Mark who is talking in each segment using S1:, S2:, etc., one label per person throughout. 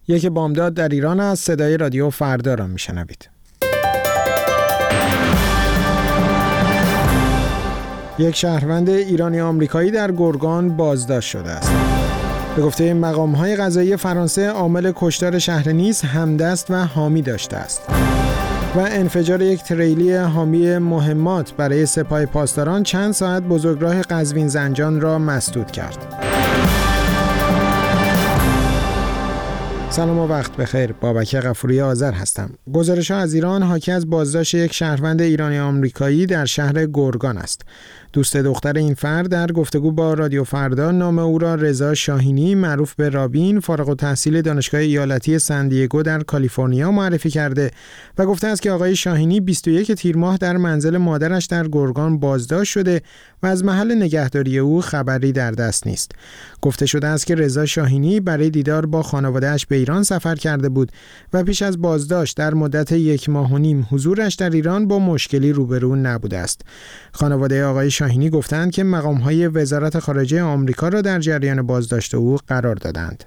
S1: یک بامداد در ایران است. صدای رادیو فردا را میشنوید. یک شهروند ایرانی آمریکایی در گرگان بازداشت شده است. به گفته مقام‌های قضایی فرانسه، عامل کشتار شهر نیس همدست و حامی داشته است. و انفجار یک تریلی حامی مهمات برای سپاه پاسداران چند ساعت بزرگراه قزوین زنجان را مسدود کرد. سلام و وقت بخیر. بابک غفوری آذر هستم. گزارش‌ها از ایران حاکی از بازداشت یک شهروند ایرانی آمریکایی در شهر گرگان است. دوست دختر این فرد در گفتگو با رادیو فردا نام او را رضا شاهینی معروف به رابین، فارغ التحصیل دانشگاه ایالتی سن دیگو در کالیفرنیا معرفی کرده و گفته است که آقای شاهینی 21 تیر ماه در منزل مادرش در گرگان بازداشت شده و از محل نگهداری او خبری در دست نیست. گفته شده است که رضا شاهینی برای دیدار با خانواده‌اش به ایران سفر کرده بود و پیش از بازداشت در مدت 1.5 ماه حضورش در ایران با مشکلی روبرو نبوده است. خانواده آقای شاهینی گفتند که مقام‌های وزارت خارجه آمریکا را در جریان بازداشت او قرار دادند.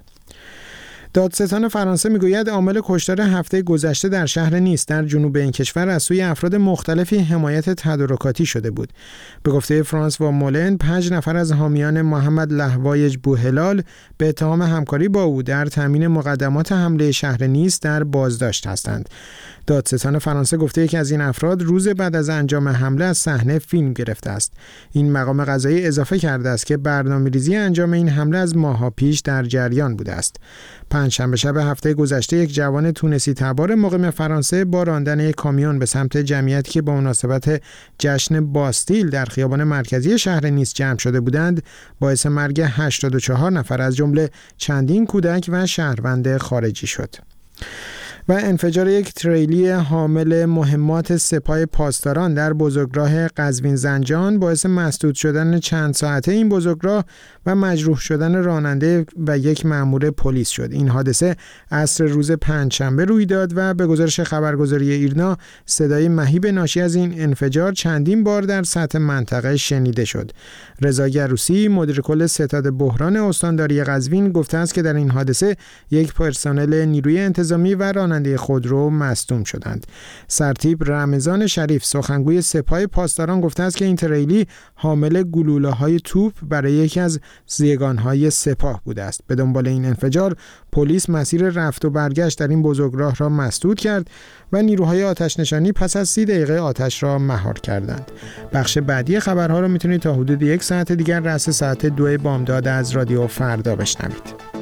S1: دادستان فرانسه میگوید عامل کشتار هفته گذشته در شهر نیس در جنوب این کشور از سوی افراد مختلفی حمایت تدارکاتی شده بود. به گفته فرانس و مولن، 5 نفر از حامیان محمد لهوایج بوهلال به اتهام همکاری با او در تامین مقدمات حمله شهر نیس در بازداشت هستند. دادستان فرانسه گفته که از این افراد روز بعد از انجام حمله از صحنه فیلم گرفته است. این مقام قضایی اضافه کرده است که برنامه‌ریزی انجام این حمله از ماه‌ها پیش در جریان بوده است. پنجشنبه شب هفته گذشته یک جوان تونسی تبار مقیم فرانسه با راندن یک کامیون به سمت جمعیتی که با مناسبت جشن باستیل در خیابان مرکزی شهر نیس جمع شده بودند باعث مرگ 84 نفر از جمله چندین کودک و شهروند خارجی شد. و انفجار یک تریلی حامل مهمات سپاه پاسداران در بزرگراه قزوین زنجان باعث مسدود شدن چند ساعته این بزرگراه و مجروح شدن راننده و یک مأمور پلیس شد. این حادثه عصر روز پنجشنبه روی داد و به گزارش خبرگزاری ایرنا صدای مهیب ناشی از این انفجار چندین بار در سطح منطقه شنیده شد. رضا گروسی، مدیر کل ستاد بحران استانداری قزوین، گفته است که در این حادثه یک پرسنل نیروی انتظامی و راننده خودرو مصدوم شدند. سرتیپ رمضان شریف، سخنگوی سپاه پاسداران، گفته است که این تریلی حامل گلوله‌های توپ برای یکی از زیگان‌های سپاه بوده است. به دنبال این انفجار پلیس مسیر رفت و برگشت در این بزرگراه را مسدود کرد و نیروهای آتش نشانی پس از 30 دقیقه آتش را مهار کردند. بخش بعدی خبرها را میتونید تا حدود 1 ساعت دیگر رأس ساعت 2 بامداد از رادیو فردا بشنوید.